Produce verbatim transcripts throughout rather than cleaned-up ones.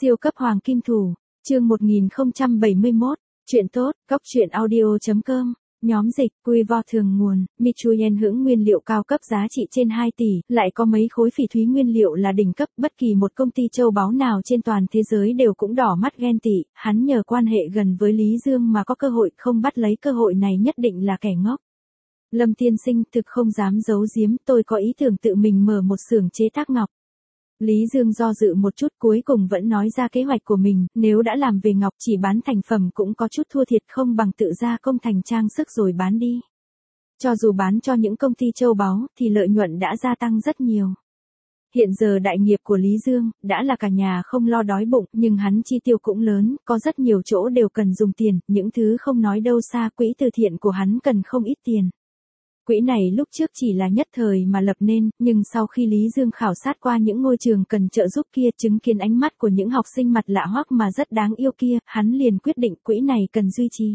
Siêu cấp hoàng kim thủ, chương một nghìn không trăm bảy mươi mốt, chuyện tốt, góc truyện audio chấm com, nhóm dịch, quy vo thường nguồn, Michuyen hưởng nguyên liệu cao cấp giá trị trên hai tỷ, lại có mấy khối phỉ thúy nguyên liệu là đỉnh cấp, bất kỳ một công ty châu báu nào trên toàn thế giới đều cũng đỏ mắt ghen tị, hắn nhờ quan hệ gần với Lý Dương mà có cơ hội, không bắt lấy cơ hội này nhất định là kẻ ngốc. Lâm tiên sinh thực không dám giấu giếm, tôi có ý tưởng tự mình mở một xưởng chế tác ngọc. Lý Dương do dự một chút cuối cùng vẫn nói ra kế hoạch của mình, nếu đã làm về ngọc chỉ bán thành phẩm cũng có chút thua thiệt, không bằng tự gia công thành trang sức rồi bán đi. Cho dù bán cho những công ty châu báu thì lợi nhuận đã gia tăng rất nhiều. Hiện giờ đại nghiệp của Lý Dương đã là cả nhà không lo đói bụng, nhưng hắn chi tiêu cũng lớn, có rất nhiều chỗ đều cần dùng tiền, những thứ không nói đâu xa, quỹ từ thiện của hắn cần không ít tiền. Quỹ này lúc trước chỉ là nhất thời mà lập nên, nhưng sau khi Lý Dương khảo sát qua những ngôi trường cần trợ giúp kia, chứng kiến ánh mắt của những học sinh mặt lạ hoắc mà rất đáng yêu kia, hắn liền quyết định quỹ này cần duy trì.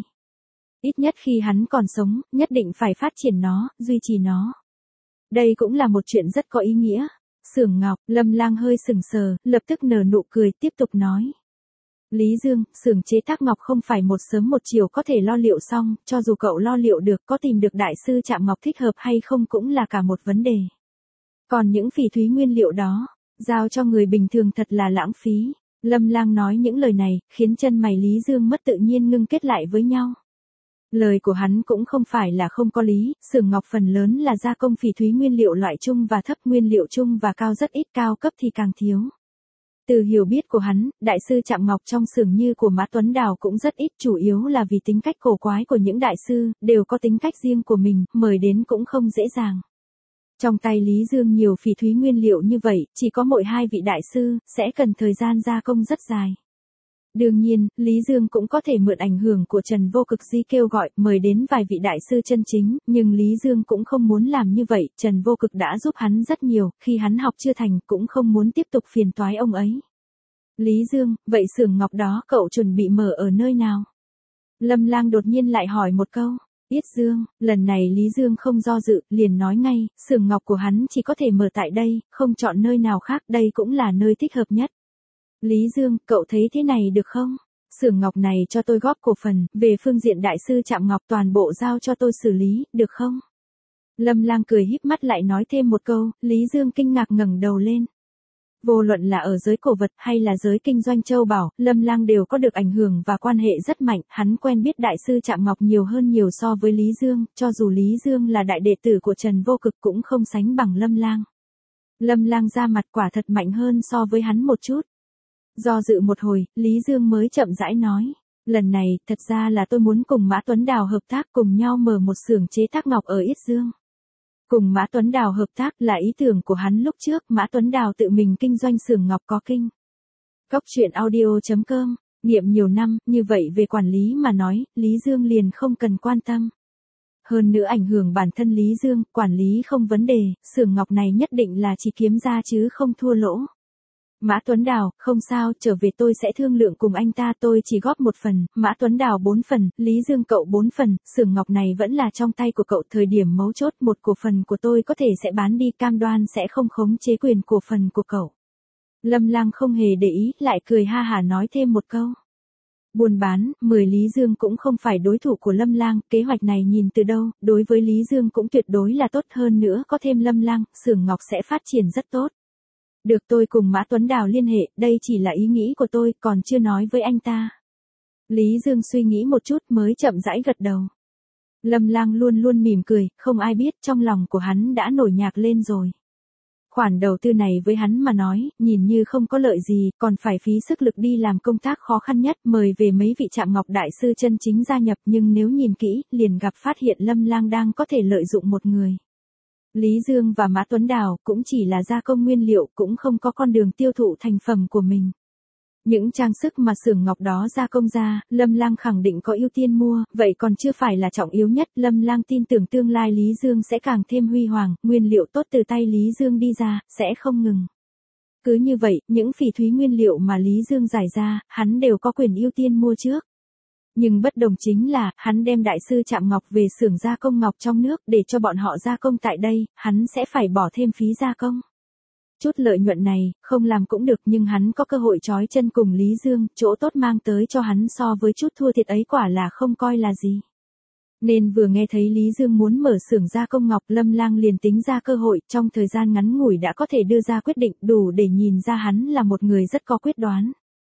Ít nhất khi hắn còn sống, nhất định phải phát triển nó, duy trì nó. Đây cũng là một chuyện rất có ý nghĩa. Xưởng ngọc, Lâm Lang hơi sừng sờ, lập tức nở nụ cười, tiếp tục nói. Lý Dương, xưởng chế tác ngọc không phải một sớm một chiều có thể lo liệu xong, cho dù cậu lo liệu được, có tìm được đại sư chạm ngọc thích hợp hay không cũng là cả một vấn đề. Còn những phỉ thúy nguyên liệu đó, giao cho người bình thường thật là lãng phí. Lâm Lang nói những lời này, khiến chân mày Lý Dương mất tự nhiên ngưng kết lại với nhau. Lời của hắn cũng không phải là không có lý, xưởng ngọc phần lớn là gia công phỉ thúy nguyên liệu loại trung và thấp, nguyên liệu trung và cao rất ít, cao cấp thì càng thiếu. Từ hiểu biết của hắn, đại sư chạm ngọc trong xưởng như của Mã Tuấn Đào cũng rất ít, chủ yếu là vì tính cách cổ quái của những đại sư, đều có tính cách riêng của mình, mời đến cũng không dễ dàng. Trong tay Lý Dương nhiều phỉ thúy nguyên liệu như vậy, chỉ có mỗi hai vị đại sư, sẽ cần thời gian gia công rất dài. Đương nhiên, Lý Dương cũng có thể mượn ảnh hưởng của Trần Vô Cực Di kêu gọi, mời đến vài vị đại sư chân chính, nhưng Lý Dương cũng không muốn làm như vậy, Trần Vô Cực đã giúp hắn rất nhiều, khi hắn học chưa thành cũng không muốn tiếp tục phiền toái ông ấy. Lý Dương, vậy xưởng ngọc đó cậu chuẩn bị mở ở nơi nào? Lâm Lang đột nhiên lại hỏi một câu. Yết Dương, lần này Lý Dương không do dự, liền nói ngay, xưởng ngọc của hắn chỉ có thể mở tại đây, không chọn nơi nào khác, đây cũng là nơi thích hợp nhất. Lý Dương, cậu thấy thế này được không? Xưởng ngọc này cho tôi góp cổ phần, về phương diện đại sư chạm ngọc toàn bộ giao cho tôi xử lý, được không? Lâm Lang cười híp mắt lại nói thêm một câu, Lý Dương kinh ngạc ngẩng đầu lên. Vô luận là ở giới cổ vật hay là giới kinh doanh châu bảo, Lâm Lang đều có được ảnh hưởng và quan hệ rất mạnh, hắn quen biết đại sư chạm ngọc nhiều hơn nhiều so với Lý Dương, cho dù Lý Dương là đại đệ tử của Trần Vô Cực cũng không sánh bằng Lâm Lang. Lâm Lang ra mặt quả thật mạnh hơn so với hắn một chút. Do dự một hồi, Lý Dương mới chậm rãi nói, lần này, thật ra là tôi muốn cùng Mã Tuấn Đào hợp tác cùng nhau mở một xưởng chế tác ngọc ở Yết Dương. Cùng Mã Tuấn Đào hợp tác là ý tưởng của hắn lúc trước, Mã Tuấn Đào tự mình kinh doanh xưởng ngọc có kinh. Góc truyện audio chấm com, nghiệm nhiều năm, như vậy về quản lý mà nói, Lý Dương liền không cần quan tâm. Hơn nữa ảnh hưởng bản thân Lý Dương, quản lý không vấn đề, xưởng ngọc này nhất định là chỉ kiếm ra chứ không thua lỗ. Mã Tuấn Đào, không sao, trở về tôi sẽ thương lượng cùng anh ta, tôi chỉ góp một phần, Mã Tuấn Đào bốn phần, Lý Dương cậu bốn phần, xưởng ngọc này vẫn là trong tay của cậu, thời điểm mấu chốt một cổ phần của tôi có thể sẽ bán đi, cam đoan sẽ không khống chế quyền cổ phần của cậu. Lâm Lang không hề để ý, lại cười ha hả nói thêm một câu. Buôn bán, mười Lý Dương cũng không phải đối thủ của Lâm Lang, kế hoạch này nhìn từ đâu, đối với Lý Dương cũng tuyệt đối là tốt, hơn nữa có thêm Lâm Lang, xưởng ngọc sẽ phát triển rất tốt. Được, tôi cùng Mã Tuấn Đào liên hệ, đây chỉ là ý nghĩ của tôi, còn chưa nói với anh ta. Lý Dương suy nghĩ một chút mới chậm rãi gật đầu. Lâm Lang luôn luôn mỉm cười, không ai biết trong lòng của hắn đã nổi nhạc lên rồi. Khoản đầu tư này với hắn mà nói, nhìn như không có lợi gì, còn phải phí sức lực đi làm công tác khó khăn nhất, mời về mấy vị chạm ngọc đại sư chân chính gia nhập, nhưng nếu nhìn kỹ, liền gặp phát hiện Lâm Lang đang có thể lợi dụng một người. Lý Dương và Mã Tuấn Đào cũng chỉ là gia công nguyên liệu, cũng không có con đường tiêu thụ thành phẩm của mình. Những trang sức mà xưởng ngọc đó gia công ra, Lâm Lang khẳng định có ưu tiên mua, vậy còn chưa phải là trọng yếu nhất, Lâm Lang tin tưởng tương lai Lý Dương sẽ càng thêm huy hoàng, nguyên liệu tốt từ tay Lý Dương đi ra, sẽ không ngừng. Cứ như vậy, những phỉ thúy nguyên liệu mà Lý Dương giải ra, hắn đều có quyền ưu tiên mua trước. Nhưng bất đồng chính là, hắn đem đại sư chạm ngọc về xưởng gia công ngọc trong nước để cho bọn họ gia công tại đây, hắn sẽ phải bỏ thêm phí gia công. Chút lợi nhuận này, không làm cũng được nhưng hắn có cơ hội trói chân cùng Lý Dương, chỗ tốt mang tới cho hắn so với chút thua thiệt ấy quả là không coi là gì. Nên vừa nghe thấy Lý Dương muốn mở xưởng gia công ngọc, Lâm Lang liền tính ra cơ hội, trong thời gian ngắn ngủi đã có thể đưa ra quyết định, đủ để nhìn ra hắn là một người rất có quyết đoán.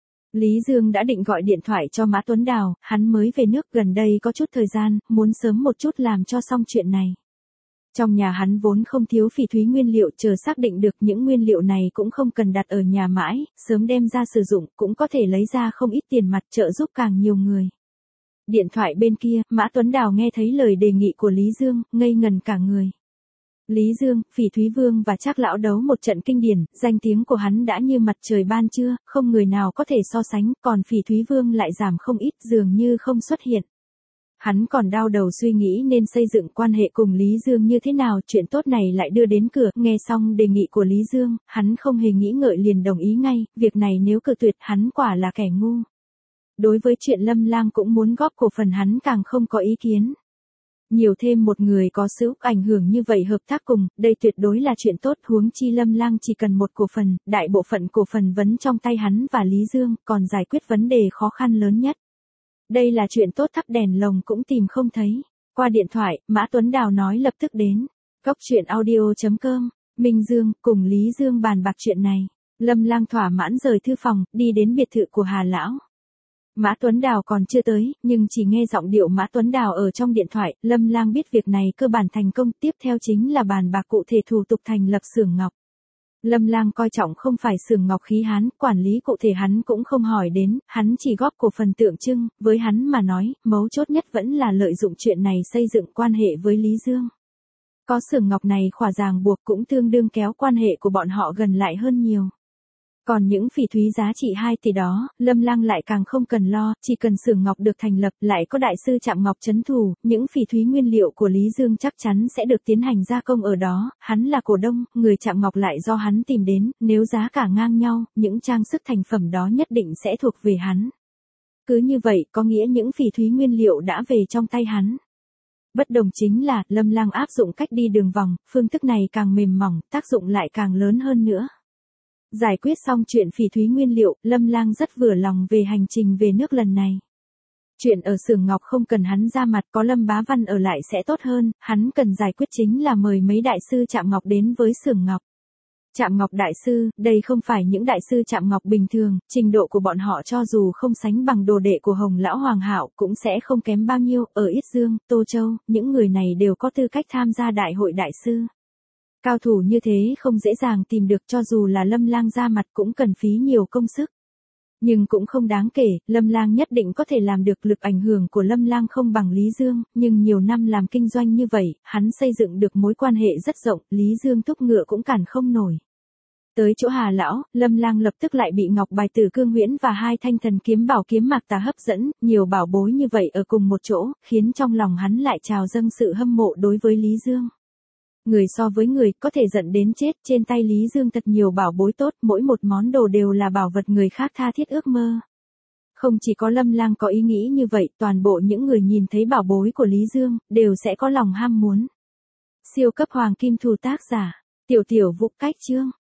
Lý Dương đã định gọi điện thoại cho Mã Tuấn Đào, hắn mới về nước gần đây có chút thời gian, muốn sớm một chút làm cho xong chuyện này. Trong nhà hắn vốn không thiếu phỉ thúy nguyên liệu, chờ xác định được những nguyên liệu này cũng không cần đặt ở nhà mãi, sớm đem ra sử dụng cũng có thể lấy ra không ít tiền mặt trợ giúp càng nhiều người. Điện thoại bên kia, Mã Tuấn Đào nghe thấy lời đề nghị của Lý Dương, ngây ngần cả người. Lý Dương, Phỉ Thúy Vương và Trác lão đấu một trận kinh điển, danh tiếng của hắn đã như mặt trời ban trưa, không người nào có thể so sánh, còn Phỉ Thúy Vương lại giảm không ít, dường như không xuất hiện. Hắn còn đau đầu suy nghĩ nên xây dựng quan hệ cùng Lý Dương như thế nào, chuyện tốt này lại đưa đến cửa, nghe xong đề nghị của Lý Dương, hắn không hề nghĩ ngợi liền đồng ý ngay, việc này nếu cự tuyệt hắn quả là kẻ ngu. Đối với chuyện Lâm Lang cũng muốn góp cổ phần hắn càng không có ý kiến. Nhiều thêm một người có sức ảnh hưởng như vậy hợp tác cùng, đây tuyệt đối là chuyện tốt, huống chi Lâm Lang chỉ cần một cổ phần, đại bộ phận cổ phần vẫn trong tay hắn và Lý Dương, còn giải quyết vấn đề khó khăn lớn nhất. Đây là chuyện tốt thắp đèn lồng cũng tìm không thấy. Qua điện thoại, Mã Tuấn Đào nói lập tức đến. Cốc truyện audio chấm com, Minh Dương, cùng Lý Dương bàn bạc chuyện này. Lâm Lang thỏa mãn rời thư phòng, đi đến biệt thự của Hà Lão. Mã Tuấn Đào còn chưa tới, nhưng chỉ nghe giọng điệu Mã Tuấn Đào ở trong điện thoại, Lâm Lang biết việc này cơ bản thành công, tiếp theo chính là bàn bạc cụ thể thủ tục thành lập xưởng ngọc. Lâm Lang coi trọng không phải xưởng ngọc khí Hán, quản lý cụ thể hắn cũng không hỏi đến, hắn chỉ góp cổ phần tượng trưng, với hắn mà nói, mấu chốt nhất vẫn là lợi dụng chuyện này xây dựng quan hệ với Lý Dương. Có xưởng ngọc này khỏa ràng buộc cũng tương đương kéo quan hệ của bọn họ gần lại hơn nhiều. Còn những phỉ thúy giá trị hai tỷ đó, Lâm Lang lại càng không cần lo, chỉ cần xưởng ngọc được thành lập lại có đại sư Trạm Ngọc trấn thủ, những phỉ thúy nguyên liệu của Lý Dương chắc chắn sẽ được tiến hành gia công ở đó, hắn là cổ đông, người Trạm Ngọc lại do hắn tìm đến, nếu giá cả ngang nhau, những trang sức thành phẩm đó nhất định sẽ thuộc về hắn. Cứ như vậy, có nghĩa những phỉ thúy nguyên liệu đã về trong tay hắn. Bất đồng chính là, Lâm Lang áp dụng cách đi đường vòng, phương thức này càng mềm mỏng, tác dụng lại càng lớn hơn nữa. Giải quyết xong chuyện phỉ thúy nguyên liệu, Lâm Lang rất vừa lòng về hành trình về nước lần này. Chuyện ở xưởng ngọc không cần hắn ra mặt, có Lâm Bá Văn ở lại sẽ tốt hơn, hắn cần giải quyết chính là mời mấy đại sư Trạm Ngọc đến với xưởng ngọc. Trạm Ngọc đại sư, đây không phải những đại sư Trạm Ngọc bình thường, trình độ của bọn họ cho dù không sánh bằng đồ đệ của Hồng Lão Hoàng Hạo cũng sẽ không kém bao nhiêu, ở Yết Dương, Tô Châu, những người này đều có tư cách tham gia đại hội đại sư. Cao thủ như thế không dễ dàng tìm được, cho dù là Lâm Lang ra mặt cũng cần phí nhiều công sức. Nhưng cũng không đáng kể, Lâm Lang nhất định có thể làm được, lực ảnh hưởng của Lâm Lang không bằng Lý Dương, nhưng nhiều năm làm kinh doanh như vậy, hắn xây dựng được mối quan hệ rất rộng, Lý Dương thúc ngựa cũng cản không nổi. Tới chỗ Hà Lão, Lâm Lang lập tức lại bị ngọc bài Tử Cương Huyễn và hai thanh thần kiếm bảo kiếm mạc tà hấp dẫn, nhiều bảo bối như vậy ở cùng một chỗ, khiến trong lòng hắn lại trào dâng sự hâm mộ đối với Lý Dương. Người so với người, có thể giận đến chết, trên tay Lý Dương thật nhiều bảo bối tốt, mỗi một món đồ đều là bảo vật người khác tha thiết ước mơ. Không chỉ có Lâm Lang có ý nghĩ như vậy, toàn bộ những người nhìn thấy bảo bối của Lý Dương, đều sẽ có lòng ham muốn. Siêu cấp hoàng kim thù tác giả, Tiểu Tiểu Vũ cách chương.